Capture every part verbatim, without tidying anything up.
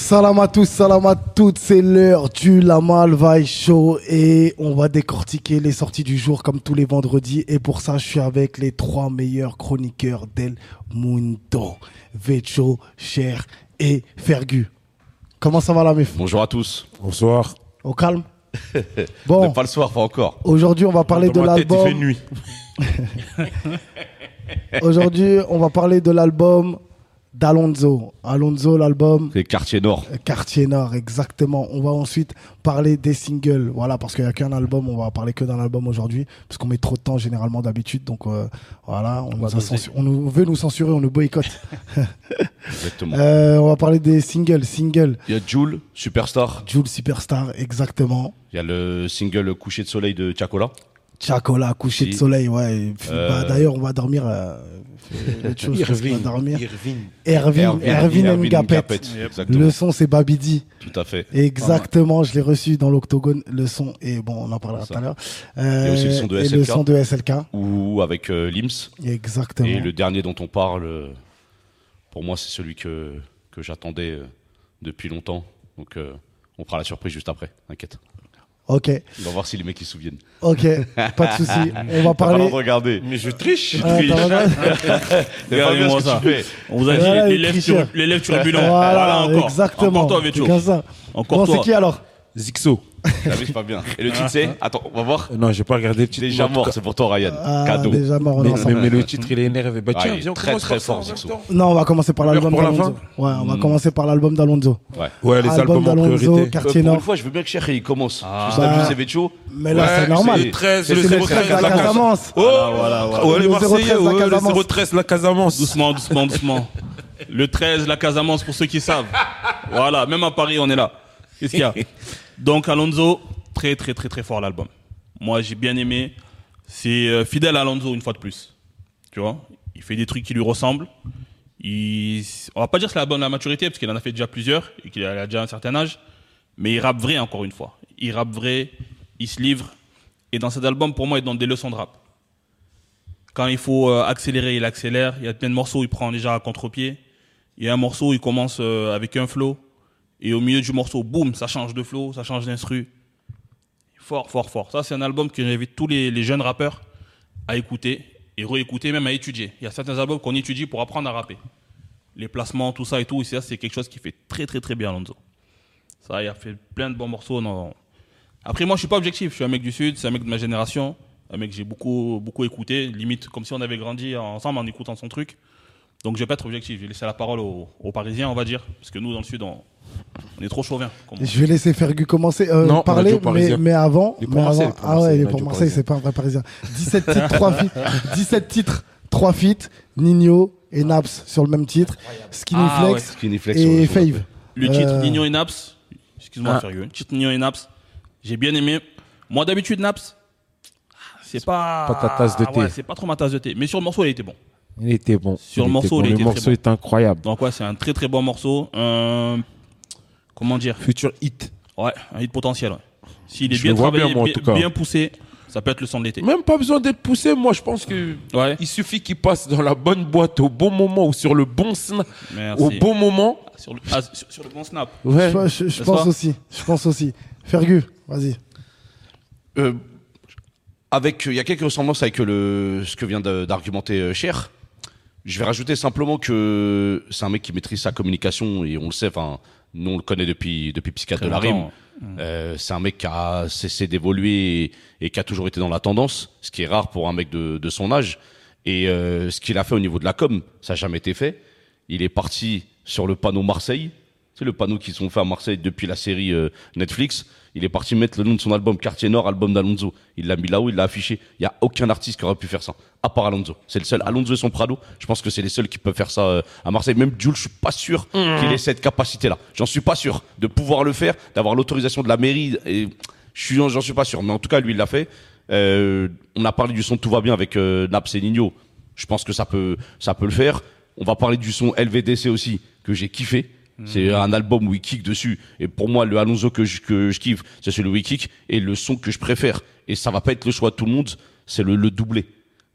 Salam à tous, salam à toutes, c'est l'heure du Lamal Vibe Show et on va décortiquer les sorties du jour comme tous les vendredis et pour ça je suis avec les trois meilleurs chroniqueurs del mundo, Vecho, Cher et Fergu. Comment ça va la meuf? Bonjour à tous. Bonsoir. Au calme. Bon, pas le soir, pas encore. Aujourd'hui on va parler Dans de ma tête, l'album. il fait nuit. Aujourd'hui on va parler de l'album d'Alonso. Alonso, l'album C'est Quartier Nord. Quartier Nord, exactement. On va ensuite parler des singles, voilà, parce qu'il n'y a qu'un album, on va parler que d'un album aujourd'hui, parce qu'on met trop de temps généralement d'habitude, donc euh, voilà, on, nous a censuré, on nous, veut nous censurer, on nous boycotte. Exactement. euh, on va parler des singles, singles. Il y a Jul, Superstar. Jul Superstar, exactement. Il y a le single Coucher de soleil de Tiakola. Tiakola, coucher Si. de soleil, ouais. Euh... Bah, d'ailleurs, on va dormir. Euh, chose, Irvine. on va dormir. Irvine. Erwin, Erwin Ngapet. Ngapet, exactement. Le son, c'est Babidi. Tout à fait. Exactement, je l'ai reçu dans l'Octogone, le son, et bon, on en parlera tout à l'heure. Euh, Il y a aussi le son de et S L K. le son de S L K. Ou avec euh, Lims. Exactement. Et le dernier dont on parle, euh, pour moi, c'est celui que, que j'attendais euh, depuis longtemps. Donc, euh, on fera la surprise juste après, t'inquiète. Ok, On va voir si les mecs ils se souviennent. ok, pas de souci. On va parler. Regarder. Mais je triche. Ah, t'as regardé Regardez-moi ça. On vous a dit Voilà, les les lèvres, tricheurs. tur- les lèvres turbulentes. Voilà, Voilà, encore. exactement. Encore toi, Vecho. C'est comme ça. Encore Bon, toi. c'est qui alors? Zixo. T'as vu, c'est pas bien. Et le titre c'est Attends, on va voir. Non, j'ai pas regardé le titre. Déjà mais en tout mort, cas- c'est pour toi, Ryan. Ah, Cadeau. déjà mort, on est Mais, ensemble. mais, mais le titre, il est énervé. Bah Ah, tiens, il est viens, on très, commence très par ça fort, en même Zixo. temps. Non, on va commencer par l'album pour la d'Alonso. Ouais, on va commencer par l'album d'Alonso. Ouais. Ouais, les Album albums en d'Alonso, priorité. Quartier Euh, pour Nord. une fois, je veux bien que Cher il commence. Ah. Juste Bah, à c'est Vecho. Mais là, Ouais, c'est normal. Le treize, C'est le le zéro treize treize, de la Casamance. Oh, Voilà, voilà. ouais, les Le Marseillais, zéro treize, la ouais, le Casamance. zéro treize, la Casamance. Doucement, doucement, doucement. Le treize, la Casamance, pour ceux qui savent. Voilà, même à Paris, on est là. Qu'est-ce qu'il y a? Donc, Alonso, très, très, très, très fort l'album. Moi, j'ai bien aimé. C'est euh, fidèle à Alonso, une fois de plus. Tu vois? Il fait des trucs qui lui ressemblent. Il... On va pas dire que c'est l'album de la maturité, parce qu'il en a fait déjà plusieurs, et qu'il a déjà un certain âge. Mais il rappe vrai, encore une fois. Il rappe vrai, il se livre. Et dans cet album, pour moi, il donne des leçons de rap. Quand il faut euh, accélérer, il accélère. Il y a plein de morceaux, il prend déjà à contre-pied. Il y a un morceau, il commence euh, avec un flow. Et au milieu du morceau, boum, ça change de flow, ça change d'instru. Fort, fort, fort. Ça, c'est un album que j'invite tous les, les jeunes rappeurs à écouter et réécouter, même à étudier. Il y a certains albums qu'on étudie pour apprendre à rapper. Les placements, tout ça et tout. Et ça, c'est quelque chose qui fait très, très, très bien, Alonso. Ça, il a fait plein de bons morceaux. Non. Après, moi, je suis pas objectif. Je suis un mec du Sud, c'est un mec de ma génération. Un mec que j'ai beaucoup, beaucoup écouté. Limite, comme si on avait grandi ensemble en écoutant son truc. Donc, je vais pas être objectif. Je vais laisser la parole aux, aux Parisiens, on va dire. Parce que nous, dans le Sud, on, on est trop chauvin. Je vais laisser Fergu commencer, euh, Non, on a dit parler, aux mais, Parisiens. mais avant, Il est pour mais Marseille, avant- il est pour ah ouais, Marseille, il est on a pour dit aux Marseille, c'est pas un vrai Parisien. dix-sept titres, trois feats, dix-sept titres, trois feats, Nino et Naps sur le même titre, Skinny Ah Flex ouais, Skinny Flex sur et le son. Fave. Le titre Euh, Nino et Naps, excuse-moi, Ah. Fergus. Le titre Nino et Naps, j'ai bien aimé. Moi, d'habitude, Naps, c'est pas. pas ta tasse de thé. Ouais, c'est pas trop ma tasse de thé. Mais sur le morceau, il était bon. Il était bon. Sur le Il morceau, était bon. il Le était morceau très bon. est incroyable. Donc, ouais, c'est un très très bon morceau. Un. Comment dire? Futur hit. Ouais, un hit potentiel. Ouais. S'il est Je bien le vois travaillé, bien, moi, en bien, tout cas. bien poussé, ça peut être le son de l'été. Même pas besoin d'être poussé. Moi, je pense que Ouais. il suffit qu'il passe dans la bonne boîte au bon moment ou sur le bon snap Merci. au bon moment. Sur le, ah, sur, sur le bon snap. Ouais. Je, je- je N'est-ce pense pas aussi, je pense aussi. Fergu, vas-y. Euh, avec, il y a quelques ressemblances avec le, ce que vient de- d'argumenter euh, Cher. Je vais rajouter simplement que c'est un mec qui maîtrise sa communication et on le sait. Enfin, nous on le connaît depuis depuis Psychiatre de la Rime. longtemps. Euh, c'est un mec qui a cessé d'évoluer et, et qui a toujours été dans la tendance, ce qui est rare pour un mec de, de son âge. Et euh, ce qu'il a fait au niveau de la com, ça n'a jamais été fait. Il est parti sur le panneau Marseille. C'est le panneau qu'ils ont fait à Marseille depuis la série euh, Netflix. Il est parti mettre le nom de son album Quartier Nord, album d'Alonso. Il l'a mis là-haut, il l'a affiché. Il n'y a aucun artiste qui aurait pu faire ça, à part Alonso. C'est le seul. Alonso et son Prado, je pense que c'est les seuls qui peuvent faire ça euh, à Marseille. Même Jules, je suis pas sûr qu'il ait cette capacité-là. J'en suis pas sûr de pouvoir le faire, d'avoir l'autorisation de la mairie. Et je suis, j'en suis pas sûr. Mais en tout cas, lui, il l'a fait. Euh, on a parlé du son Tout va bien avec euh, Naps et Nino. Je pense que ça peut, ça peut le faire. On va parler du son L V D C aussi, que j'ai kiffé. C'est un album où il kick dessus. Et pour moi, le Alonso que je, que je kiffe, c'est celui où il kick. Et le son que je préfère, et ça va pas être le choix de tout le monde, c'est le, le doublé.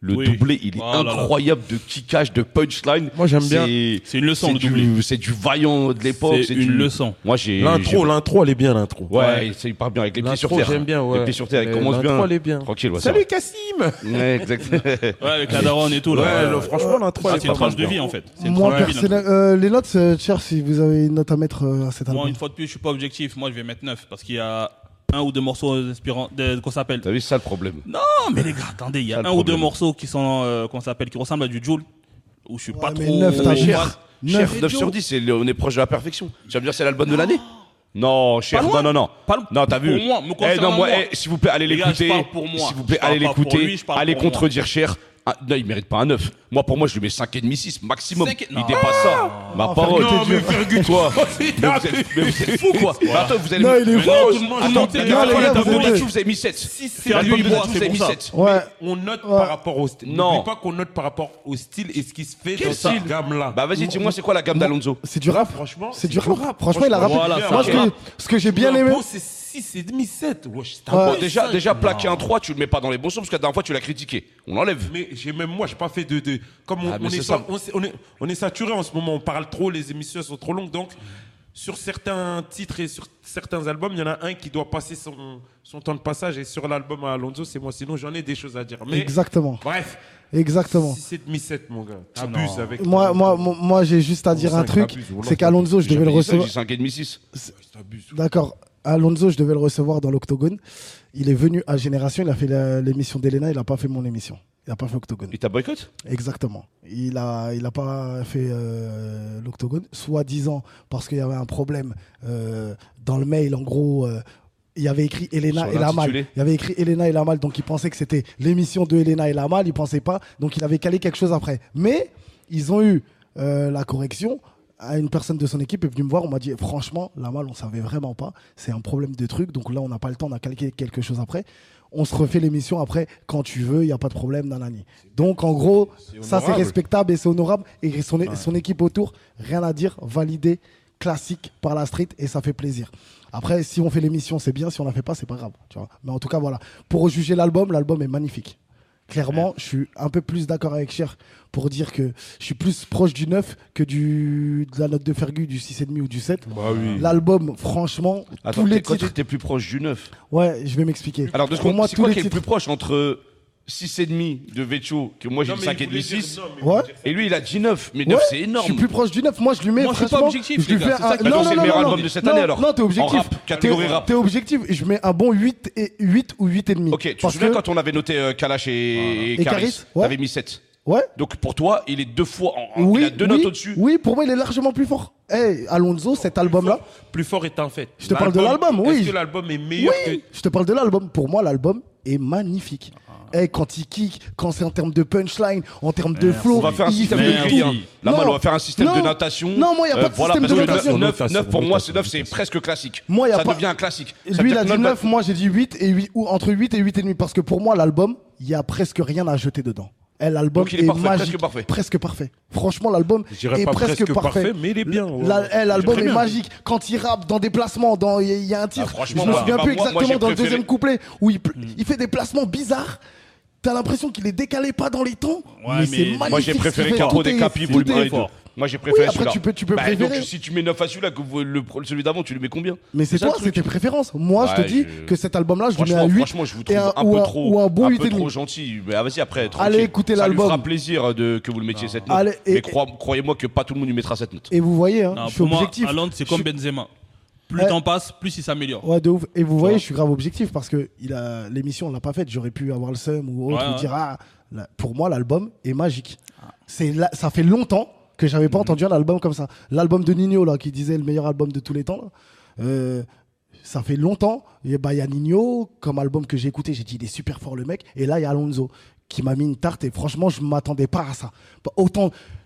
Le Oui. doublé, il est Oh là là. incroyable de kickage, de punchline. Moi, j'aime bien. C'est- C'est une leçon, c'est le du- doublé. C'est du vaillant de l'époque. C'est du- une leçon. Moi, j'ai. L'intro, j'ai- l'intro, elle est bien, l'intro. Ouais, c'est hyper bien avec les pieds sur L'intro, terre. j'aime bien, ouais. Les pieds sur terre, il Mais commence l'intro, bien. elle est bien. Tranquille, ouais, Salut ça Cassim. va. Ouais, exact. Ouais, avec la daronne et tout. Ouais, Là. là, franchement, l'intro, Ah, elle c'est est une pas tranche mal. de vie en fait. C'est une Moi, tranche de vie, personnel, euh, les notes, euh, cher, si vous avez une note à mettre euh, à cet Moi, album. une fois de plus, je suis pas objectif. Moi, je vais mettre neuf parce qu'il y a un ou deux morceaux inspirants, de, qu'on s'appelle. T'as vu, c'est ça le problème. Non, mais les gars, attendez, il y a Ça, un le ou deux problème. morceaux qui sont, euh, qu'on s'appelle, qui ressemblent à du Joule, où je suis pas Ouais, mais trop. neuf, t'as fan. cher. Chef, Neuf. neuf sur dix, c'est le- on est proche de la perfection. Tu vas me dire c'est l'album de l'année? Non, cher, Pas non, loin. non, non. Pas loin. Non, t'as vu? Pour moi, me Eh, concernant non, moi, moi. eh, s'il vous plaît, allez Les gars, l'écouter. je parle pour moi. S'il vous plaît, Je parle allez pas pour l'écouter. lui, je parle Allez pour moi. contredire cher. Ah, non, il mérite pas un neuf. Moi, pour moi, je lui mets cinq virgule cinq, six maximum. Cinq- Il Non. dépasse ça. Ma parole. Non, mais Fergus, toi. Mais vous êtes, mais vous êtes fou, quoi. Mais attends, vous allez. Non, il est Mais fou. non, tout tout le le monde- monde, Attends, tout le les monde, gars, les gars, l'album vous de êtes- Natsu, vous avez mis sept. c'est L'album du de bois, Natsu, vous c'est avez mis pour ça. sept. Ouais. On note Ouais. par rapport au style. Non. N'oublie pas qu'on note par rapport au style et ce qui se fait Quel dans cette style gamme-là. Bah, vas-y, dis-moi, c'est quoi la gamme d'Alonso? C'est du rap. Franchement, C'est du rap. Franchement, il a rappé. Voilà, Moi, c'est ce un que, ce que j'ai bien aimé. C'est six et demi, sept. Wesh, c'est un Ouais. bon Bon, déjà, cinq. déjà, plaquer un trois, tu le mets pas dans les bons sons parce que la dernière fois, tu l'as critiqué. On l'enlève. Mais j'ai même moi, j'ai pas fait de, de comme on, Ah, mais on c'est est, ça. sa- on, s'est- on est on est saturé en ce moment, on parle trop, les émissions sont trop longues, donc sur certains titres et sur certains albums, il y en a un qui doit passer son, son temps de passage et sur l'album à Alonso, c'est moi. Sinon, j'en ai des choses à dire. Mais Exactement. bref, Exactement. six et demi, sept, mon gars. T'abuses avec. Moi, ton- moi, moi, moi, j'ai juste à dire un cinq, truc. t'abuses, Wallah, C'est qu'Alonso, je devais le recevoir. J'ai cinq virgule cinq, six. T'abuses. D'accord. Alonso, je devais le recevoir dans l'Octogone. Il est venu à Génération, il a fait la- l'émission d'Elena, il n'a pas fait mon émission. Il n'a pas fait Octogone. Il t'a boycott? Exactement. Il a, il a pas fait euh, l'Octogone, soi-disant parce qu'il y avait un problème euh, dans le mail. En gros, euh, il y avait écrit Elena Sur et Lamal. l'intitulé. Il y avait écrit Elena et Lamal, donc il pensait que c'était l'émission de Elena et Lamal. Il pensait pas, donc il avait calé quelque chose après. Mais ils ont eu euh, la correction. À une personne de son équipe est venue me voir, on m'a dit franchement, Lamal, on savait vraiment pas. C'est un problème de truc, donc là on n'a pas le temps, on a calqué quelque chose après. On se refait l'émission après quand tu veux, il n'y a pas de problème, nanani. Donc en gros, ça c'est honorable. respectable et c'est honorable. Et son, son équipe autour, rien à dire, validé, classique par la street et ça fait plaisir. Après, si on fait l'émission, c'est bien, si on la fait pas, c'est pas grave. Tu vois. Mais en tout cas, voilà. Pour juger l'album, l'album est magnifique. Clairement, je suis un peu plus d'accord avec Cher pour dire que je suis plus proche du neuf que du, de la note de Fergus, du six virgule cinq ou du sept. Bah oui. L'album, franchement, Attends, tous les t'es- quand titres. t'es plus proche du neuf. Ouais, je vais m'expliquer. Alors, de ce pour qu'on- moi, c'est tous quoi les qui est le titres. plus proche entre six virgule cinq de Vecchio, que moi j'ai Non, dit mais il cinq virgule voulait dire- six, non, mais il Ouais. voulait dire- et lui il a dit neuf. Mais Ouais, neuf c'est énorme. Je suis plus proche du neuf. Moi, je lui mets. Moi, je suis pas franchement, objectif, je lui les gars, fais c'est ça un- qui- non, Attends, non, c'est le non, meilleur non, album non. de cette Non, année, alors. Non, t'es objectif. En rap, catégorie T'es- rap. T'es objectif. Je mets un bon huit et huit ou huit et demi. Ok, tu te Parce souviens que- quand on avait noté euh, Kalash et, Et Caris, Caris, ouais. T'avais mis sept. Ouais. Donc pour toi, il est deux fois. En, en- Oui, il a deux oui, notes au-dessus. Oui, pour moi, il est largement plus fort. Eh, Alonso, cet album-là. Plus fort est un fait. Je te parle de l'album, oui. Est-ce que l'album est meilleur Oui, je te parle de l'album. Pour moi, l'album est magnifique. Eh, quand il kick, quand c'est en termes de punchline, en termes de flow, On va faire un il système fait de Merci. grille. tout. hein. Là, Non, mal, on va faire un système non, de notation. non, moi, y a pas de voilà, système parce de que notation. neuf, neuf, neuf, pour moi, Notation, c'est neuf, c'est notation. presque classique. Moi, y a Ça pas- devient un classique. Ça veut Lui, il dire a que dit notre- neuf, moi j'ai dit huit, et huit ou entre huit et huit et demi. Parce que pour moi, l'album, il y a presque rien à jeter dedans. Eh, l'album Donc, il est est parfait, magique. presque parfait. Presque parfait. Franchement, l'album Je dirais est pas presque, presque parfait. parfait, mais il est bien, ouais. La- eh, l'album Très est bien. magique. Quand il rappe dans des placements, dans il y, a- il y a un titre. Ah, franchement, je me moi, souviens bah, plus moi- moi, exactement j'ai dans le préféré- deuxième couplet où il, pl- il fait des placements bizarres. T'as l'impression qu'il est décalé pas dans les temps, Ouais, mais, c'est mais- magnifique. Moi, j'ai ce préféré qu'il fait. Capo Tout des est- Capi tout pour le est- parler fort. Moi, j'ai préféré Oui, après, celui-là. tu peux- tu peux Bah, préférer. Donc, si tu mets neuf à celui-là, que vous- le, celui d'avant, tu le mets combien Mais c'est ça, toi, le c'est truc. tes préférences. Moi, je Ouais, te dis je- que cet album-là, je lui mets Franchement, un huit. franchement, je vous et trouve un, ou peu trop, ou un bon un huit peu et demi. trop gentil. Mais ah, vas-y, après, tranquille. Allez, écoutez Ça lui l'album. fera plaisir de, que vous le mettiez cette note. Allez, et- mais crois- croyez-moi que pas tout le monde lui mettra cette note. Et vous voyez, hein, Non, je suis pour moi, objectif. Haaland, c'est Je comme suis- Benzema. Plus Ouais. le temps passe, plus il s'améliore. Ouais, de ouf. Et vous voyez, vois. je suis grave objectif parce que il a l'émission, on l'a pas faite. J'aurais pu avoir le seum ou autre, Ouais, ou ouais. dire ah, là, pour moi, l'album est magique. C'est là- ça fait longtemps que j'avais pas entendu un album comme ça. L'album de Nino là, qui disait le meilleur album de tous les temps. Là, euh, ça fait longtemps. Et bah, il y a Nino comme album que j'ai écouté. J'ai dit il est super fort le mec. Et là, il y a Alonso qui m'a mis une tarte. Et franchement, je m'attendais pas à ça. Pas Autant.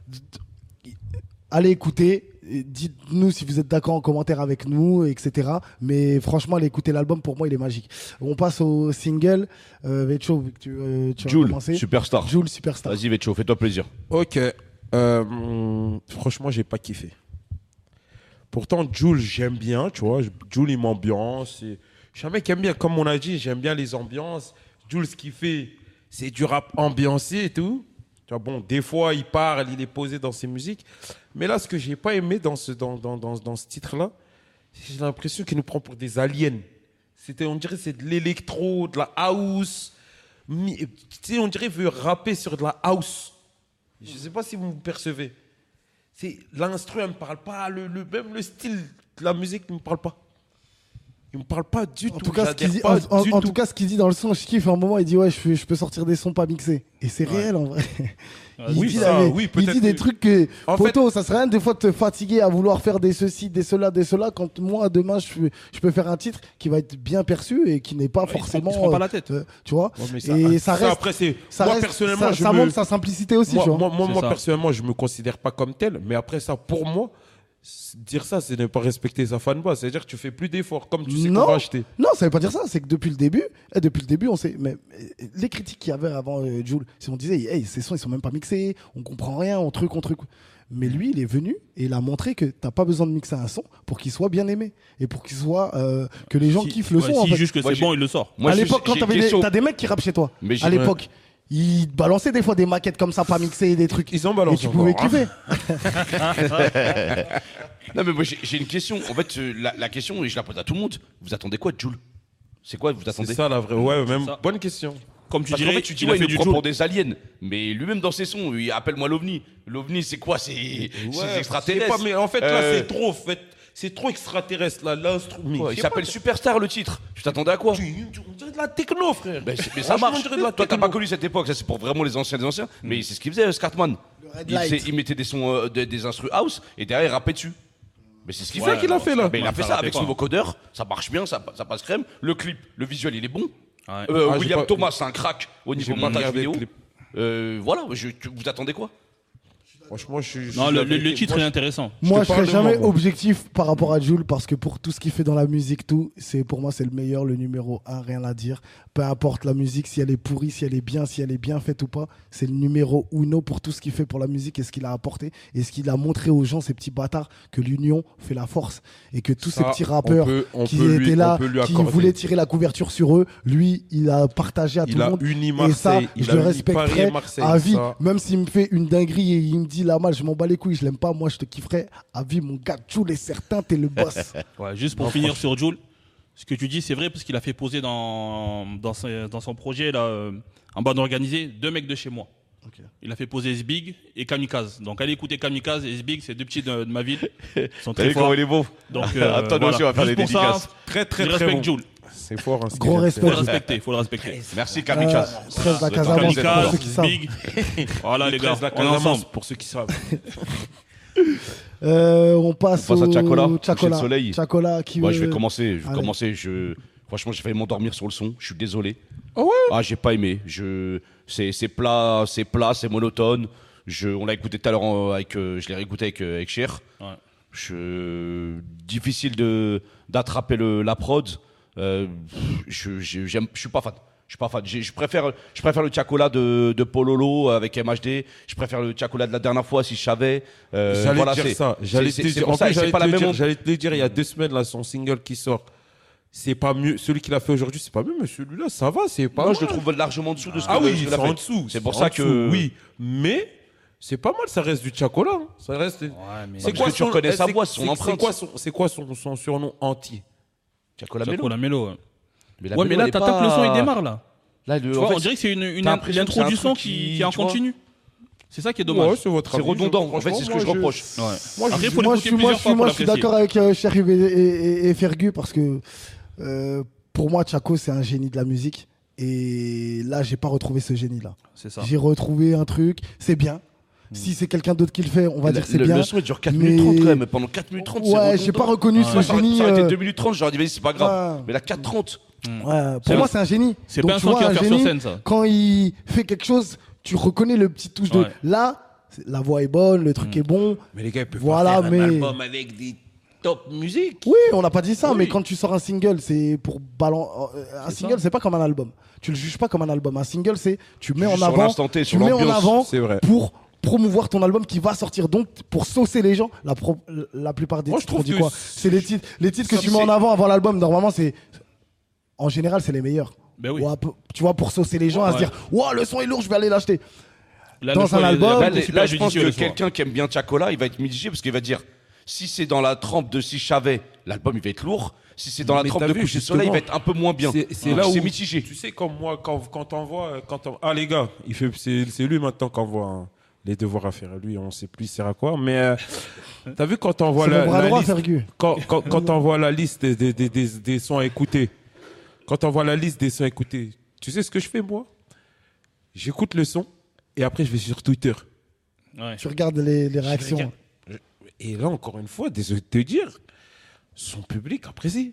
Allez écouter. Et dites-nous si vous êtes d'accord en commentaire avec nous, et cetera. Mais franchement, allez écouter l'album, pour moi, il est magique. On passe au single. Euh, Vecho, vu que tu, euh, tu vas Jules, commencer. superstar. Jules, superstar. Vas-y, Vecho, fais-toi plaisir. Ok. Euh, hum, franchement, j'ai pas kiffé. Pourtant, Jules, j'aime bien, tu vois. Jules, il m'ambiance. et- Je suis un mec qui aime bien, comme on a dit, j'aime bien les ambiances. Jules, ce qu'il fait, c'est du rap ambiancé et tout. Tu vois, bon, des fois, il parle, il est posé dans ses musiques. Mais là, ce que j'ai pas aimé dans ce, dans, dans, dans, dans ce titre-là, c'est que j'ai l'impression qu'il nous prend pour des aliens. C'était, on dirait que c'est de l'électro, de la house. Mi- Tu sais, on dirait qu'il veut rapper sur de la house. Je sais pas si vous me percevez. C'est, l'instru, elle me parle pas. Le, le, même le style de la musique ne me parle pas. Il me parle pas du En tout. tout cas, ce qu'il dit, J'adhère en, pas du en tout. tout cas, ce qu'il dit dans le son, je kiffe. À un moment, il dit ouais, je, fais- je peux sortir des sons pas mixés. Et c'est réel en vrai. Il oui, dit, ça, la- oui, il peut-être dit des que- trucs que En poto, ça serait rien des fois de te fatiguer à vouloir faire des ceci, des cela, des cela. Quand moi demain, je, peux- je peux faire un titre qui va être bien perçu et qui n'est pas Ouais, il se prend- forcément. il se prend pas euh, la tête. euh, tu vois. Ouais, mais ça- Et ça ça, reste. après, c'est- ça moi, reste- personnellement, ça, je ça me- montre sa simplicité aussi. Moi, tu vois. moi, moi, C'est moi, ça. personnellement, je me considère pas comme tel. Mais après ça, pour moi, c- dire ça, c'est ne pas respecter sa fanbase. C'est-à-dire que tu fais plus d'efforts, comme tu sais qu'on Non. va acheter. Non, ça veut pas dire ça. C'est que depuis le début, eh, depuis le début, on sait. Mais euh, les critiques qu'il y avait avant euh, Jul, c'est on disait, hey, ces sons ils sont même pas mixés, on comprend rien, on truc, on truc. Mais lui, il est venu et il a montré que t'as pas besoin de mixer un son pour qu'il soit bien aimé et pour qu'il soit euh, que les gens Si- kiffent le ouais, son. en S'il fait. juge que Moi, c'est j'ai- bon, il le sort. Moi, à je- l'époque, quand j'ai t'avais une des, question. t'as des mecs qui rappent chez toi, Mais j'ai- à l'époque, ils balançaient des fois des maquettes comme ça, pas mixées, et des trucs. Ils en Et balancent tu pouvais encore, hein. kiffer. Non, mais moi, j'ai j'ai une question. En fait, euh, la, la question, et je la pose à tout le monde, vous attendez quoi de Jul? C'est quoi, vous C'est attendez? ça la vraie. Ouais, même Ça. bonne question. Comme tu Parce qu'en dirais, fait, tu dis, il a ouais, il fait nous du prend Jul. pour des aliens. Mais lui-même, dans ses sons, il appelle-moi l'OVNI. L'OVNI, c'est quoi? C'est c'est des C'est extraterrestres. pas, mais en fait, là, Euh, c'est trop. En fait, c'est trop extraterrestre, là. L'instru. mais quoi, je il sais s'appelle pas, Superstar, le titre. Tu t'attendais à quoi? tu- tu- On dirait de la techno, frère. Ben, c'est- mais ça Franchement, marche. on dirait de la Toi, t'as techno. pas connu cette époque. Ça, c'est pour vraiment les anciens des anciens. Mais c'est ce qu'il faisait, euh, Scatman. Red Il, Light. faisait- il mettait des sons, euh, des, des instrus house et derrière, il rappait dessus. Mais c'est ce qu'il C'est ça fait. qu'il a fait, là. Mais il a Ouais, fait ça ça rappait avec pas. son vocodeur. Ça marche bien, ça, ça passe crème. Le clip, le visuel, il est bon. Ouais. Euh, Ah, j'ai William pas- Thomas, c'est un crack au J'ai niveau pas montage regardé le vidéo. clip. Euh, voilà, je- tu- vous attendez quoi? Franchement, je suis. je Non, suis le, la le- le vérité. titre Moi, est intéressant. Moi, te je parle serais de jamais moi, moi. objectif par rapport à Jul parce que pour tout ce qu'il fait dans la musique, tout, c'est pour moi c'est le meilleur, le numéro un, rien à dire. Peu importe la musique, si elle est pourrie, si elle est bien, si elle est bien faite ou pas, c'est le numéro uno pour tout ce qu'il fait pour la musique et ce qu'il a apporté et ce qu'il a montré aux gens, ces petits bâtards, que l'union fait la force et que tous Ça, ces petits on rappeurs peut- on qui peut lui- étaient là, on peut lui qui accorder. voulaient tirer la couverture sur eux, lui, il a partagé à tout Il le a monde. uni Et ça, Marseille, il je a le uni respecterai Paris et Marseille, à vie. ça. Même s'il me fait une dinguerie et il me dit là mal, je m'en bats les couilles, je l'aime pas, moi je te kifferai à vie, mon gars. Jul est certain, t'es le boss. Ouais, juste pour finir sur Jul, ce que tu dis, c'est vrai parce qu'il a fait poser dans, dans, son, dans son projet là, euh, en bande organisée deux mecs de chez moi. Il a fait poser Sbig et Kamikaze. Donc allez écouter Kamikaze et Sbig, c'est deux petits de, de ma ville. Ils sont très forts. il est beau. Donc euh, Attends, nous voilà. aussi, on va faire Juste des pour ça, dédicaces. Très, très, je très respecte bon. Jul. C'est fort. hein, ce Gros qu'il respect. Faut le vient de faire. respecter, faut le respecter. Merci, Euh, Kamikaze. treize la Voilà. Casamance pour ceux Kamikaze, qui savent. Sbig. Voilà les gars, treize la on est ensemble. Casamance, pour ceux qui savent. Euh, on passe, On passe à au Chacola, coucher Chacola. de soleil. Chacola qui Moi, veut- je vais commencer. Je vais Allez. commencer. Je... Franchement, j'ai failli m'endormir sur le son. Je suis désolé. Ah ouais Ah, j'ai pas aimé. Je... C'est c'est plat, c'est plat, c'est monotone. Je... On l'a écouté tout à l'heure en- avec. euh, Je l'ai réécouté avec, euh, avec Cher. Ouais. Je... Difficile de d'attraper le la prod. Euh, je je j'aime- je suis pas fan. Je suis pas fan. J'ai- Je préfère je préfère le Chacola de de Pololo avec M H D. Je préfère le Chacola de la dernière fois si je savais. Euh, J'allais voilà, te c'est- dire ça. J'allais c'est- te c'est dire. pour En ça, plus, et c'est j'allais pas te la le même dire- onde. j'allais te le dire il y a deux semaines là, son single qui sort. C'est pas mieux. Celui qu'il a fait aujourd'hui, c'est pas mieux, mais celui-là, ça va. C'est pas. Moi, je le mal. trouve largement en dessous de ce que Ah de oui, ce qu'il c'est a fait. en dessous. C'est pour en ça dessous, que oui, mais c'est pas mal. Ça reste du Chacola. hein. Ça reste. mais- Parce que tu reconnais sa voix, son c'est- empreinte. C'est quoi son, c'est quoi son, son surnom entier? Chacola Ça Melo. pour la mélo. Ouais, Mais la Ouais, Melo, mais là, elle est t'attends pas- que le son il démarre là. Là, le- Tu en vois, fait, on dirait que c'est une, une t'as l'impression que c'est un introduction truc qui, qui- qui est en tu vois. continu. C'est ça qui est dommage. Ouais, c'est votre c'est avis. redondant. Je- En fait, c'est ce que franchement, je moi, reproche. Ouais. Moi, je- Après, il faut moi, je l'écouter suis, moi, plusieurs je suis, fois pour moi, je suis l'apprécier. d'accord avec euh, Cherif et, et, et Fergu parce que euh, pour moi, Chaco, c'est un génie de la musique. Et là, j'ai pas retrouvé ce génie-là. C'est ça. J'ai retrouvé un truc, c'est bien. Si c'est quelqu'un d'autre qui le fait, on va dire que c'est le, bien. le son il dure quatre mais- minutes trente quand même. Pendant quatre minutes trente, c'est Ouais, j'ai pas redondant. reconnu Ouais. ce Ça aurait- génie. ça aurait été euh, deux minutes trente, j'aurais dit, vas-y, c'est pas grave. Ouais. Mais la quatre trente. Ouais, pour C'est moi, un- c'est un génie. c'est Donc, pas un tu son vois, qui va un faire sur génie, scène, ça. Quand il fait quelque chose, tu reconnais le petit touche de. Ouais. Là, c'est- la voix est bonne, le truc est bon. Mais les gars, ils peuvent Voilà, pas faire mais- un album avec des top musique. Oui, on n'a pas dit ça, Oui. mais quand tu sors un single, c'est pour balan... euh, Un single, c'est pas comme un album. Tu le juges pas comme un album. Un single, c'est tu mets en juges sur avant, l'instant T, tu sur mets en l'ambiance, avant c'est vrai. pour promouvoir ton album qui va sortir. Donc, pour saucer les gens, la, pro- la plupart des Moi, je titres, on trouve dit que quoi c'est- C'est les titres, les titres que ça, tu mets en c'est- avant avant l'album. Normalement, c'est en général, c'est les meilleurs. Ben oui. ou un peu- tu vois, pour saucer les gens, à se Ouais. dire, wow, le son est lourd, je vais aller l'acheter. Là, Dans le choix, un il est- album, Là, il est les- super là, je pense judicieux, que le choix. quelqu'un qui aime bien Tiakola, il va être mitigé parce qu'il va dire si c'est dans la trempe de Si je savais, l'album il va être lourd. Si c'est dans la Mais trempe t'as de vu, Coucher de soleil, il va être un peu moins bien. C'est c'est Donc, là où c'est mitigé. Tu sais, comme moi, quand, quand on voit. Quand on... Ah, les gars, il fait, c'est, c'est lui maintenant qu'on voit hein, les devoirs à faire. Lui, on sait plus il sert à quoi. Mais euh, t'as vu quand on voit C'est la, mon bras la droit, liste. Fergus. Quand, quand, quand on voit la liste des, des, des, des, des sons à écouter. Quand on voit la liste des sons à écouter. Tu sais ce que je fais, moi? J'écoute le son et après, je vais sur Twitter. Ouais. Tu regardes les, les réactions. regarde. Et là, encore une fois, désolé de te dire, son public apprécie.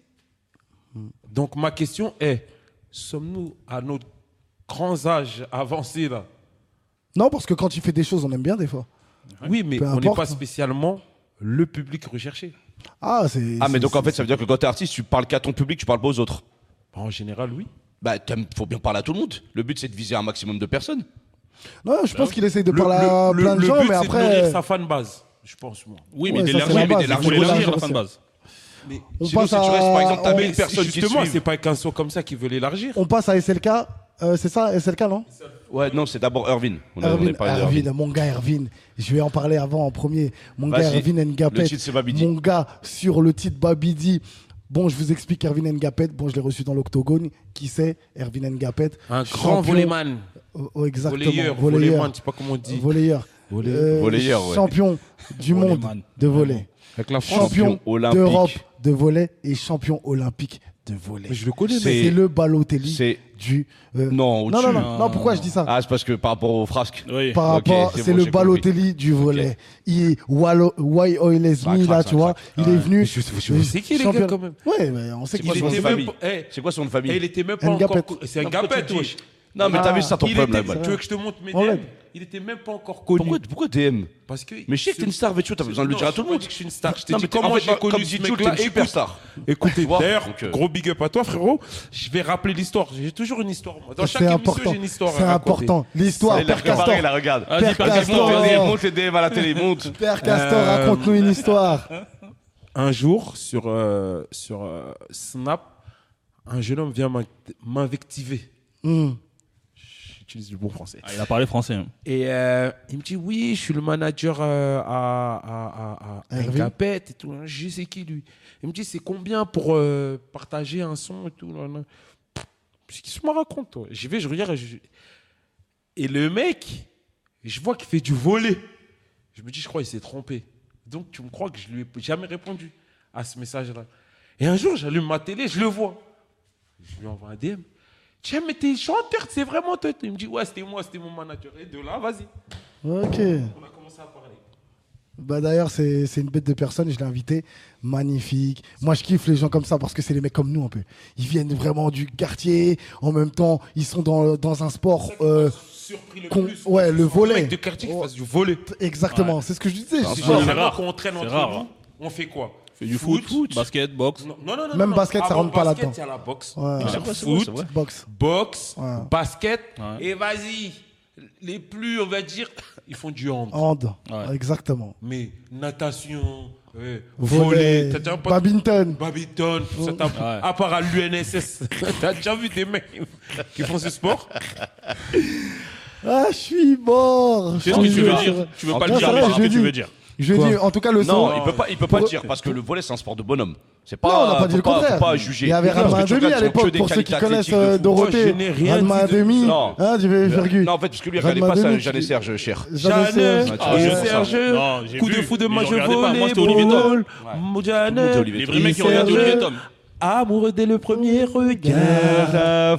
Donc, ma question est, sommes-nous à nos grands âges avancés là? Non, parce que quand tu fais des choses, on aime bien des fois. Oui, mais Peu on n'est importe. pas spécialement le public recherché. Ah, c'est. Ah, mais c'est- donc en c'est- fait, ça veut dire que quand t'es artiste, tu parles qu'à ton public, tu parles pas aux autres. En général, oui. Bah, t'aimes- faut bien parler à tout le monde. Le but, c'est de viser un maximum de personnes. Non, je pense qu'il essaye de Le, parler à le- plein de le gens, but, mais c'est de nourrir après. sa fan base, je pense, moi. Oui, Ouais, mais ça, c'est d'élargir, la mais base, d'élargir, il faut l'élargir l'élargir la fin de base. Mais On Sinon, passe si tu restes, par exemple, t'as à. mille on- personnes qui te justement, suivent. c'est pas qu'un son comme ça qui veut l'élargir. On passe à S L K. euh, c'est ça, S L K, non? Ouais, non, c'est d'abord Irvine. On a, on a Erwin, parlé Erwin, d'Irvine. mon gars Erwin, je vais en parler avant en premier. Mon gars Vas-y. Erwin Le Ngapet, titre, c'est Babidi. mon gars sur le titre Babidi. Bon, je vous explique Erwin Ngapet. Bon, je l'ai reçu dans l'Octogone. Qui c'est? Erwin Ngapet. Un Champion- grand volleyman. Oh, oh, exactement. Volleyeur, volleyman, je sais pas comment on dit. Volleyeur. Euh, Volleyeur, ouais. Champion du monde Volleyman. de volley. Avec la France. Champion Champion olympique. d'Europe de volley et champion olympique de volley. Mais je le connais, C'est- mais C'est le Balotelli C'est. du. euh, Non, non, au-dessus. non, non, non, pourquoi je dis ça? Ah, c'est parce que par rapport aux frasques. Oui. Par Ok, rapport, c'est c'est bon, le j'ai Balotelli du volet. Il est Wallo- Why Oiles Ça Me, craque, là, ça tu vois. craque. Il est venu. Mais je- je- je sais qui, les gars, champion- quand même. Ouais, mais on sait C'est qu'il quoi est son nom de était famille même pas- eh, C'est quoi son nom de Et famille il était même pas Ngapet. encore. co- C'est un Non, pourquoi Ngapet, tu dis wesh. Non, mais t'as Ah. vu ça ton Il problème était- là. Tu veux que je te montre mes On D M? l'aide. Il était même pas encore connu. Pourquoi, pourquoi D M Parce que Mais je sais que t'es une star, Vétio, t'as besoin de le Non, dire à je tout le t'ai pas monde. dit que je suis une star. Je t'ai Non, dit mais t'es- comment en fait, j'ai comme connu dit ce Jules, t'es mec-là. une superstar. Écoutez, Tu vois d'ailleurs, Donc, euh, gros big up à toi, frérot. Je vais rappeler l'histoire. J'ai toujours une histoire. moi. Dans chaque C'est émission, important. j'ai une histoire. C'est à raconter. important. L'histoire, Il a Père préparé, Castor. là, regarde. Vas-y, Père Père Castor. Monte, monte les D M à la télé, monte. Père Castor, Euh, raconte-nous une histoire. Un jour, sur, euh, sur euh, Snap, un jeune homme vient m'in- m'invectiver. Hum. J'utilise le bon français. Ah, il a parlé français. hein. Et euh, il me dit oui, je suis le manager euh, à, à, à, à Hervé. Ngapet et tout. Je sais qui lui. Il me dit c'est combien pour euh, partager un son et tout. Là, là. Qu'est-ce qu'il se me raconte toi? J'y vais, je regarde. Et, je- et le mec, je vois qu'il fait du volet. Je me dis je crois qu'il s'est trompé. Donc tu me crois que je lui ai jamais répondu à ce message-là. Et un jour j'allume ma télé, je le vois. Je lui envoie un D M. Tiens, mais t'es chanteur, c'est vraiment toi. Il me dit, ouais, c'était moi, c'était mon manager. Et de là, vas-y. Ok. On a commencé à parler. Bah d'ailleurs, c'est c'est une bête de personne, je l'ai invité. Magnifique. Moi, je kiffe les gens comme ça parce que c'est les mecs comme nous un peu. Ils viennent vraiment du quartier. En même temps, ils sont dans, dans un sport. euh, Surpris le con- plus. ouais, c'est le un volley. mec de quartier qui Oh. fasse du volet. exactement. C'est ce que je disais. C'est je- un sport. Généralement, rare. quand on traîne C'est entre rare, nous, hein. on fait quoi? Fait du foot, basket, boxe. Non, non, non, non, Même non. basket, ça Avant rentre pas basket, là-dedans. il y a la boxe. Ouais. Il y a C'est le vrai, c'est vrai, foot, c'est vrai. Boxe. boxe, Ouais. basket. Ouais. Et vas-y, les plus, on va dire, ils font du hand. Hand. Ouais. Exactement. Mais natation, ouais, Volley, volley, t'as déjà pas badminton. badminton, tout ça, t'as- Ouais. à part à l'U N S S. T'as déjà vu des mecs qui font ce sport? Ah, je suis mort. Qu'est-ce que tu veux dire Tu veux pas le Non, dire, c'est mais vrai, c'est ce je que tu dis. veux dire. Je Quoi dis, en tout cas, le son. Non, il peut pas, il peut pas le Pour- dire parce que le volet c'est un sport de bonhomme. C'est pas. Non, on n'a pas faut dit le contraire. Faut pas juger. Il y avait Parce que Radma tu Demi regardes, à ils ont que l'époque, des pour ceux qui qualités connaissent athlétiques de euh, fou. Dorothée. Moi, je n'ai rien Radma dit de- Demi. Non. Hein, tu veux, Virgule. Non, en fait, parce que lui, il regardait Radma pas ça, Demi, Jeanne et tu- Serge, cher. Jeanne et Serge. Jeanne, Ah, euh, c'est pour ça. Serge, Non, j'ai coup de vu, fou de mais match je regardais pas. Moi, c'était Olivier volleyball, Tom. Jeanne, Tout le monde, Olivier Les Tom. vrais mecs qui Serge. regardent Olivier Tom. amoureux dès le premier regard.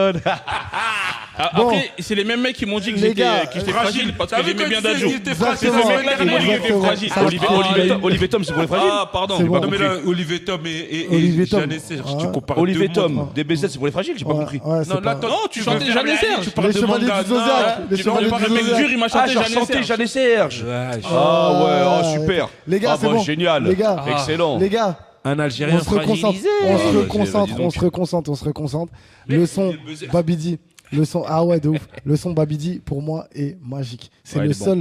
Ah, Bon. Après, c'est les mêmes mecs qui m'ont dit que Les j'étais gars, que j'étais fragile. fragile parce T'as que vu j'aimais quand bien tu sais Dadjo. qu'il était C'est fragile, ces Exactement. mecs-là qui m'ont dit que j'étais Exactement. fragile. Ça, Olivier, c'est- Olivier Olivier Tom. Olivier Tom, c'est pour les fragiles. Ah, pardon, C'est j'ai pas bon. Non mais compris. là, Olivier Tom et, et, et Olivier Tom. Jeanne et Serge, Ouais. tu compares Olivier deux mondes. Tom, D B Z, c'est pour les fragiles, j'ai pas Ouais, compris. ouais, c'est Non, là, pas- toi, Non, tu veux chantais faire Jeanne et la- Serge. Tu parles Les de chevaliers manga. du Zodiac. non, Les tu chevaliers parles du pas de mec Zodiac. Dur, il m'a Ah, chanté j'ai Jeanne et chanté Serge. Jeanne et Serge. Ouais, Ah ouais, oh Ah, super. Les gars, Ah c'est bah, bon. génial. Les gars. Excellent. Les gars, Un Algérien on se reconcentre. fragilisé. On se Ah, vas-y, reconcentre. vas-y On donc. se reconcentre. On se reconcentre. Le son buzzer. Babidi. Le son. Ah ouais, de ouf. Le son Babidi, pour moi, est magique. C'est Ouais, le il est bon. seul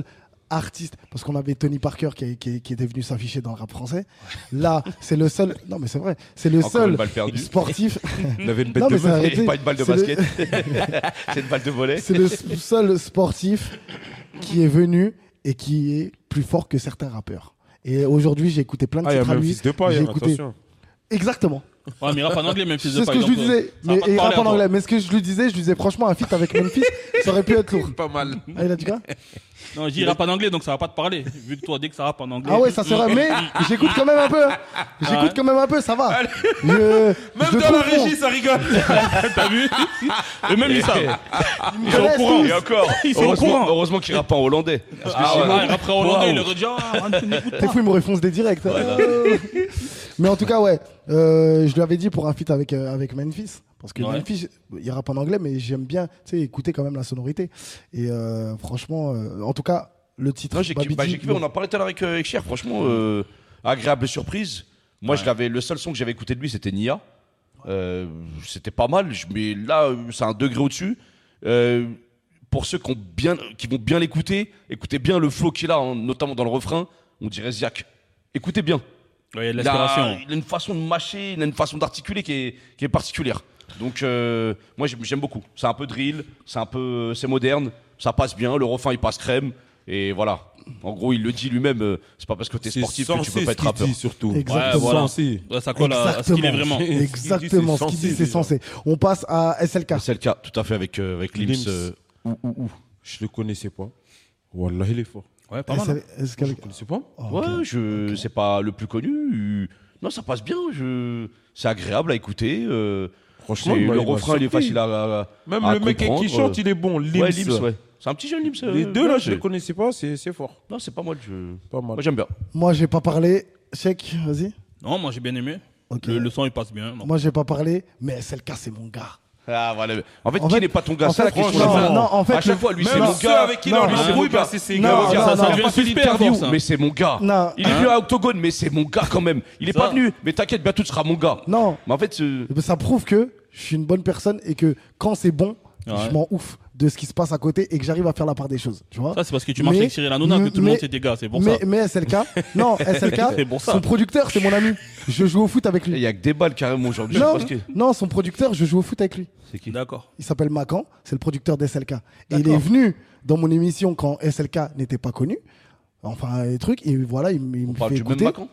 artiste, parce qu'on avait Tony Parker qui, qui, qui était venu s'afficher dans le rap français. Là, c'est le seul. Non, mais c'est vrai. C'est le Encore seul une balle perdue. sportif. Il avait une bête Non, de mais c'est balle. arrêté. Pas une balle de C'est le- basket. C'est une balle de volley. C'est le s- seul sportif qui est venu et qui est plus fort que certains rappeurs. Et aujourd'hui, j'ai écouté plein de Ah, il y a titres à même lui. fils de paille, J'ai hein, écouté. attention. Exactement. Ouais, mais il rappe en anglais, même fils de C'est ce paille, que je lui donc, disais. euh, ça va Mais pas te il parler rappe en à toi. anglais. Mais ce que je lui disais, je lui disais franchement, un feat avec Memphis, ça aurait pu être lourd. Pas mal. Ah, il a dit quoi? Non, je dis, il rappe en anglais, donc ça va pas te parler. Vu que toi, dès que ça rappe en anglais. Ah ouais, ça serait. Mais j'écoute quand même un peu. J'écoute ouais. quand même un peu, ça va. Je, Même je le dans la trouve bon. régie, ça rigole. T'as vu? Et même ils savent. Ils sont au connaissent courant. tous. Et encore, Ils sont au heureusement, courant. heureusement qu'il rappe pas en hollandais. Parce que Ah sinon- ouais, il rapperait en hollandais, Waouh. il aurait dit, ah, n'écoute T'es fou, il me réfonce des directs. Euh. Mais en tout cas, ouais. euh, je lui avais dit pour un feat avec, euh, avec Memphis. Parce que Ouais. Memphis, il rappe en anglais, mais j'aime bien tu sais, écouter quand même la sonorité. Et euh, franchement, euh, en tout cas, le titre. Non, j'ai Babidi, bah, j'ai kiffé, bon. on en parlait tout à l'heure avec, euh, avec Cher, franchement, euh, agréable surprise. Moi, je l'avais, le seul son que j'avais écouté de lui, c'était Nia. Euh, c'était pas mal, je- mais là, euh, c'est un degré au-dessus. Euh, pour ceux qui, ont bien, qui vont bien l'écouter, écoutez bien le flow qu'il a, hein, notamment dans le refrain, on dirait Ziak. Écoutez bien. Ouais, il y a de Il a, l'inspiration. il a une façon de mâcher, il a une façon d'articuler qui est, qui est particulière. Donc, euh, moi, j'aime j'aime beaucoup. C'est un peu drill, c'est un peu, c'est moderne, ça passe bien, le refrain, il passe crème. Et voilà. En gros, il le dit lui-même, euh, c'est pas parce que t'es C'est sportif que tu censé peux ce pas être qu'il rappeur. dit, surtout. Exactement. Ouais, voilà. Censé. Ouais, ça colle à, à ce qu'il est vraiment. Exactement. Ce qu'il dit, c'est censé. On passe à S L K. C'est le cas, tout à fait, avec, euh, avec Lims. Lims. euh, ou, ou, ou. Je le connaissais pas. Wallah, il est fort. Ouais, pas mal. hein. S L K. Je le connaissais pas. Oh, ok. Ouais, je, c'est pas le plus connu. euh, Non, ça passe bien. Je, c'est agréable à écouter. euh, Franchement, c'est- moi, le il m'a refrain, il est surpris. facile à. à- Même à le mec qui comprendre. chante, il est bon. Lims. Ouais, Lims, ouais. C'est un petit jeune Lims. euh, Les deux là, ouais, je les c'est- connaissais pas, c'est c'est fort. Non, c'est pas mal. Je... Pas mal. Moi, j'aime bien. Moi, j'ai pas parlé. Check, vas-y. Non, moi j'ai bien aimé. Ok. Le, le son il passe bien. donc. Moi, j'ai pas parlé, mais S L K, c'est mon gars. Ah, voilà. En fait, En qui fait- n'est pas ton gars en C'est fait, la question. non, là. non, en fait, à chaque le- fois, lui, c'est Même mon ceux gars. avec qui il Non, a non, embrouillé, mon bah, gars. c'est ses Non, gars. non, Regarde, ça, non, ça devient Pas fait super l'interview, fort, ça. mais c'est mon gars. Non. Il est venu à Octogone, mais c'est mon gars quand même. Il est Ça. pas venu, mais t'inquiète, bientôt tu seras mon gars. Non. Mais en fait, euh, Ça prouve que je suis une bonne personne et que quand c'est bon, Ouais. je m'en ouf de ce qui se passe à côté et que j'arrive à faire la part des choses. Tu vois. Ça, c'est parce que tu marches Mais- avec Cyril Hanouna que tout le mais- monde c'est tes gars, c'est pour mais, ça. mais S L K, non, S L K, C'est pour ça. son producteur, c'est mon ami. Je joue au foot avec il lui. y a que des balles carrément aujourd'hui. je sais Non, pas ce qu'il- non, son producteur, je joue au foot avec lui. C'est qui D'accord. Il s'appelle Macan, c'est le producteur d'S L K. Et il D'accord. est venu dans mon émission quand S L K n'était pas connu. Enfin, les trucs, et voilà, il, m- il On me parle fait du même écouter. Macan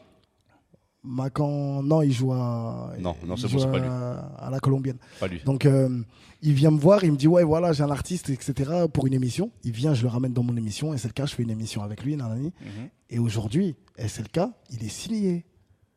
Macan, non, il joue à. Non, non, il c'est joue bon, c'est pas à- lui. À la colombienne. Pas lui. Donc, euh, il vient me voir, il me dit ouais, voilà, j'ai un artiste, et cetera pour une émission. Il vient, je le ramène dans mon émission. S L K, je fais une émission avec lui, nanani. Mhm. Et aujourd'hui, S L K, il est signé.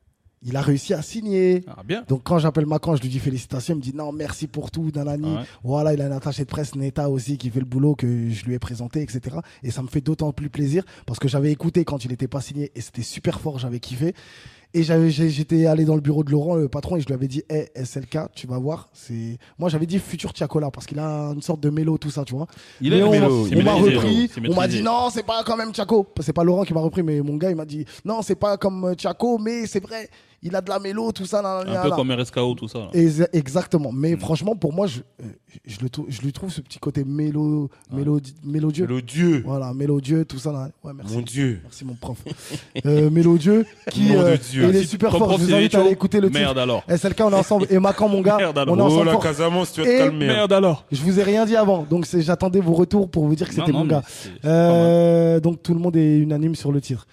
Il a réussi à signer. Ah, bien. Donc quand j'appelle Macan, je lui dis félicitations. Il me dit non, merci pour tout, nanani. Ouais. Voilà, il a un attaché de presse, Neta aussi, qui fait le boulot que je lui ai présenté, et cetera. Et ça me fait d'autant plus plaisir parce que j'avais écouté quand il n'était pas signé et c'était super fort, j'avais kiffé. Et j'avais, j'ai- j'étais allé dans le bureau de Laurent, le patron, et je lui avais dit, hey, S L K, tu vas voir. C'est... Moi, j'avais dit futur Tiakola parce qu'il a une sorte de mélo, tout ça, tu vois. Il Mais est on, mélo, on il est m'a maîtrisé, repris, c'est on m'a maîtrisé. dit non, c'est pas quand même Tiako. C'est pas Laurent qui m'a repris, mais mon gars, il m'a dit non, c'est pas comme Tiako, mais c'est vrai, il a de la mélo, tout ça. Nan, nan, Un peu nan. comme R S K O, tout ça. là. Ex- Exactement. Mais franchement, pour moi, je, euh, je, le trou- je lui trouve ce petit côté mélo, mélodi- mélodieux. Le Dieu. Voilà, mélodieux, tout ça. Là. Ouais, merci. Mon Dieu. Merci, mon prof. euh, mélodieux, qui Nom de euh, Dieu. il est Si super ton fort. prof, Je vous c'est invite à Richo, aller écouter le titre. Merde alors. S L K, on est ensemble. Et Macan, mon gars, Merde alors. on est Oh, ensemble la fort. Casamance, tu vas te Et- calmer. hein. Merde alors. Je vous ai rien dit avant, donc c'est- j'attendais vos retours pour vous dire que Non, c'était non, mon mais gars. c'est- c'est pas Euh, donc tout le monde est unanime sur le titre.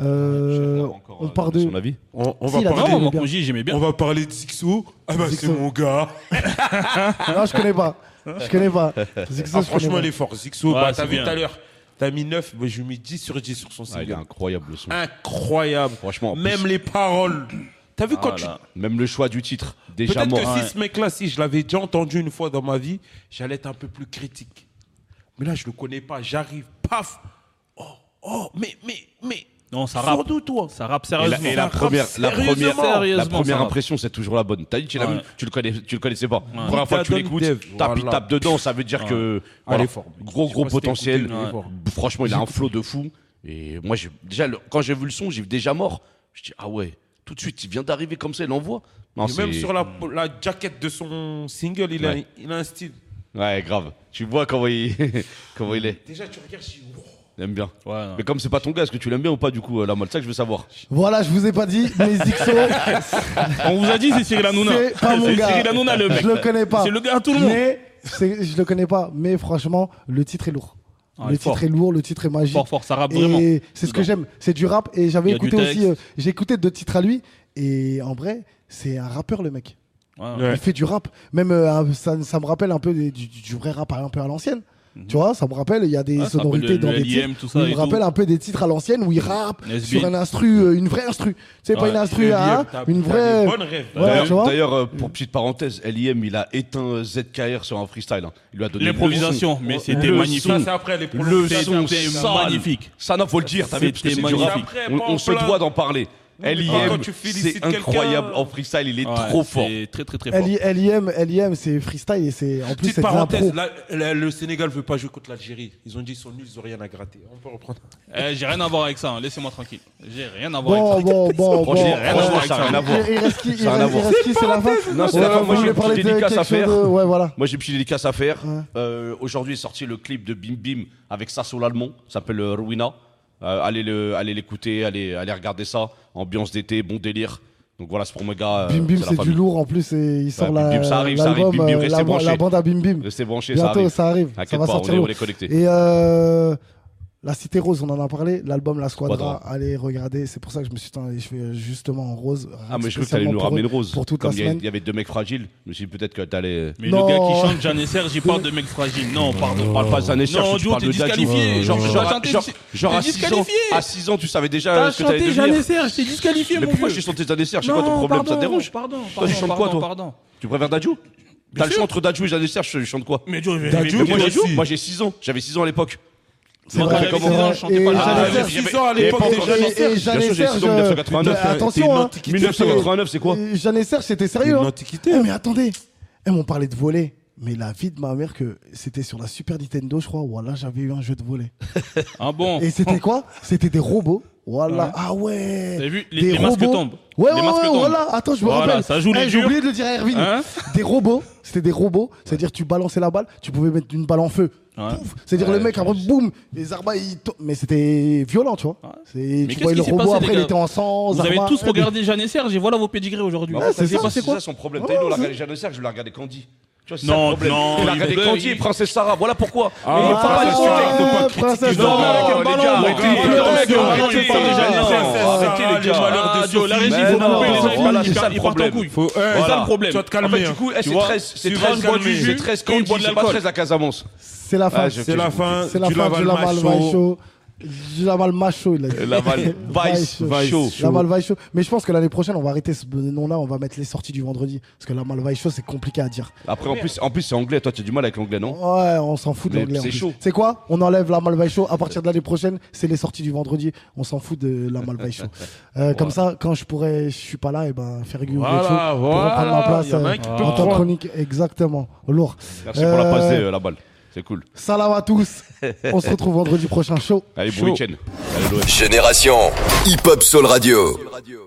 Euh, on part de. Son avis On, on Si, va il a Non, parler, dit- moi, bien. Konji, j'aimais bien. on va parler de Zixou. Ah bah c'est Zixou. mon gars. Non, je connais pas. Je connais pas. C'est que ça, Ah, je connais franchement, pas. il est fort. Zixou, Ouais, bah, c'est t'as vu bien. tout à l'heure. T'as mis neuf, mais je lui ai mis dix sur dix sur son Ah, il est single. incroyable le son. Incroyable. Franchement, en Même plus- les paroles. T'as vu quand Ah tu. là. Même le choix du titre, déjà Peut-être mort. que si ce mec-là, si je l'avais déjà entendu une fois dans ma vie, j'allais être un peu plus critique. Mais là, je le connais pas. J'arrive, paf. Oh, oh, mais, mais, mais. Non, ça Sors rappe. d'où, toi? Ça rappe Et la, sérieusement. et la Ça rappe première, la sérieusement. première, la Sérieusement, première ça rappe. impression, c'est toujours la bonne. T'as dit, tu l'as Ouais. vu, tu le connais, tu le connaissais pas. Première fois que tu Donne l'écoutes, Dev, tape, il voilà. tape dedans, ça veut dire Ouais. que Ah, voilà, il est fort. gros Je gros sais pas si t'as potentiel. écouté, mais il est fort. Franchement, il a un flow de fou. Et moi, j'ai déjà le- quand j'ai vu le son, j'ai vu déjà mort. Je dis ah ouais, tout de suite, il vient d'arriver comme ça, il l'envoie. Non, Et même c'est- sur la, la jaquette de son single, il, a, Ouais. il a un style. Ouais, grave. Tu vois comment il, comment il est. Déjà, tu regardes, je dis, wow. Il aime bien. Ouais, non. Mais comme c'est pas ton gars, est-ce que tu l'aimes bien ou pas du coup, euh, la Mal? C'est ça que je veux savoir. Voilà, je vous ai pas dit, mais Zixo, On vous a dit, c'est Cyril Hanouna. c'est pas mon C'est gars. Cyril Hanouna, le mec. Je le connais pas. C'est le gars à tout le monde. Mais c'est- je le connais pas. Mais franchement, le titre est lourd. Ah, le il est fort. titre est lourd, le titre est magique. Fort, fort, ça rappe vraiment. Et c'est ce que Dedans. j'aime. C'est du rap. Et j'avais Il y a du écouté aussi. texte. euh, J'ai écouté deux titres à lui. Et en vrai, c'est un rappeur, le mec. Ouais. Ouais. Il fait du rap. Même euh, ça, ça me rappelle un peu des- du, du vrai rap un peu à l'ancienne. Tu vois, ça me rappelle, il y a des Ouais, ça sonorités rappelle dans le des L I M, titres. tout ça où il et me rappelle tout. un peu des titres à l'ancienne où il rappe Nesby. sur un instru, euh, une vraie instru. Tu sais, pas Ouais. une instru à un, une vraie. Bonne rêve. Voilà, D'ailleurs- tu vois. D'ailleurs, euh, pour petite parenthèse, L I M, il a éteint Z K R sur un freestyle. hein. Il lui a donné L'improvisation, mais c'était Le magnifique. Ça, c'est après les Le prolongations. son C'était sale. magnifique. Ça, n'a faut le dire, t'as vu, parce que C'était c'est du rap. magnifique. On, Après, on pas se plein. doit d'en parler. L I mais M, quand tu c'est félicites incroyable quelqu'un- en freestyle, il est Ouais, trop fort. C'est très, très, très fort. L I M, L I M, c'est freestyle et c'est en plus Petite c'est de l'impro. parenthèse, là, là, le Sénégal veut pas jouer contre l'Algérie. Ils ont dit ils sont nuls, ils ont rien à gratter. On peut reprendre. Eh, j'ai rien à voir avec ça, hein. Laissez-moi tranquille. J'ai rien à voir Bon, avec ça. bon, bon, bon. Franchement, rien à voir franchement, avec ça ça. n'a rien à voir. Il il reste qui Il Ça a rien à reste il voir. reste qui C'est la fin Non, c'est Ouais, la fin. vous Moi, j'ai voulez une parler petite de dédicace quelque à faire. chose de- Ouais, voilà. Moi, j'ai une petite dédicace à faire. Euh, Aujourd'hui est sorti le clip de Bim Bim avec Sasso l'Allemand. Ça s'appelle euh, Ruina. Euh, allez le- allez l'écouter, allez, allez regarder ça. Ambiance d'été, bon délire. Donc voilà, c'est pour mes gars. euh, Bim Bim, c'est la c'est du famille. lourd en plus et il sort Bim la- Bim, ça arrive, ça arrive. l'album, Bim Bim, euh, restez la, branchés. la bande à Bim Bim. Restez branchés, ça Bientôt, arrive. ça arrive. Ça T'inquiète va pas, sortir on est, lourd. on est connectés. Et euh, La Cité Rose, on en a parlé. L'album La Squadra, Squadra. allez regarder. C'est pour ça que je me suis dit, je fais justement en rose. Ah, mais je crois que t'allais nous spécialement ramener une pour- rose. Pour toute Comme la il y a- semaine. il y avait deux mecs fragiles, je me suis dit peut-être que t'allais. Mais Non. le gars qui chante Jeanne et Serge, il parle de mecs fragiles. Non, pardon. On parle pas de Zanesser, Non, tu Joe, parles t'es de Dadju. disqualifié. Genre, T'as genre, chanté- genre, genre t'es à six ans, disqualifié. à six ans, tu savais déjà T'as ce que t'allais chanté Jeanne et devenir. Serge, t'es disqualifié, Mais mon pourquoi vieux. j'ai chanté Zanesser? C'est quoi ton Non, problème? Ça pardon, te dérange? Pardon, Toi, pardon, tu chantes quoi, pardon, toi? pardon. Tu préfères Dadju? T'as le choix entre Dadju et Zanesser, je chante quoi? Mais Joe, je vais- Dadju, je vais- Mais moi, moi j'ai- aussi. moi j'ai six ans, j'avais six ans à l'époque. C'est Moi, vrai, quand j'avais c'est six ans, vrai. je chantais Et pas Jeanne Jeanne et et Serge, Serge. six ans à Et l'époque, pas t'es encore- Jeanne et Et- et Serge. Jeanne Bien et sûr, j'ai Serge, six ans en mille neuf cent quatre-vingt-neuf. euh, attention, hein. Antiquité. mille neuf cent quatre-vingt-neuf, c'est quoi? Et Jeanne et Serge, c'était sérieux. Une hein. antiquité. Eh, mais attendez, eh, on parlait de voler. Mais la vie de ma mère, que c'était sur la Super Nintendo, je crois. Voilà, j'avais eu un jeu de volet. Ah bon? Et c'était quoi? C'était des robots. Voilà. Ouais. Ah ouais. T'as vu, les- Des les masques robots. tombent. Ouais, Les ouais, masques ouais, tombent. voilà. Attends, je me Voilà, rappelle. ça joue les Eh, J'ai durs. oublié de le dire à Erwin. Hein Des robots. C'était des robots. C'est-à-dire, tu balançais la balle, tu pouvais mettre une balle en feu. Ouais. Pouf. C'est-à-dire, le mec, après, boum, les Zarba, ils to- mais c'était violent, tu vois. C'est, Mais tu qu'est-ce voyais le qui s'est robot, passé, après, les il gars était en sang. Vous avez Zarba. tous Eh, regardé Jeanne et Serge et voilà vos pédigrés aujourd'hui. Bah Ouais, ouais, c'est c'est ça. ça, C'est c'est quoi ça son problème. Ouais, T'as vu, nous, on a c'est- regardé Jeanne et Serge, je l'ai regardé Candy. Tu vois, c'est Non, ça le problème. non, Il a il regardé veut- Candy et il- Princesse Sarah, voilà pourquoi. Ah, Mais il faut pas ouais, insulter. ouais, Ne pas ouais, critiquer. Princesse Non, Sarah. les gars, ballon, arrêtez, arrêtez, arrêtez, arrêtez, arrêtez, arrêtez, arrêtez, arrêtez, arrêtez, arrêtez, arrêtez, les les gars. malheurs de Ah, Joe, la Sophie. régie, Mais vous non, coupez les voilà, enfants, c'est ils ça partent- le ils partent en problème. couille. Faut- C'est ça Voilà. le problème. Tu vas te En calmer. fait, hein. du coup, eh, Tu c'est vois, treize, c'est tu treize vas boire du Candy, jus c'est treize et il Candy, boit de c'est pas l'alcool. treize à Casamance. C'est la fin. Ah, je- C'est la fin C'est la du fin du Laval Laval Macho. Vice Show. Du Laval Macho, il a dit. Laval Vice Vice Show. Laval Vice Show. Mais je pense que l'année prochaine, on va arrêter ce nom-là, on va mettre les sorties du vendredi. Parce que Laval Vice Show, c'est compliqué à dire. Après, en plus, en plus, c'est anglais. Toi, tu as du mal avec l'anglais, non? Ouais, on s'en fout de Mais l'anglais. en c'est plus. chaud. C'est quoi? On enlève la Malvaille Show. À partir de l'année prochaine, c'est les sorties du vendredi. On s'en fout de la Malvaille Show. Euh, Comme ça, quand je pourrais, je suis pas là, et ben, faire Guillaume Voilà, Show pour voilà. reprendre ma place Il y en a euh, un qui peut en le tant que prendre. chronique. Exactement. Lourd. Merci pour la passe Euh, D, euh, la balle. C'est cool. Salam à tous. On se retrouve vendredi prochain. Chaud. Allez, bon Chaud. week-end. Allez, l'O M. Génération Hip Hop Soul Radio.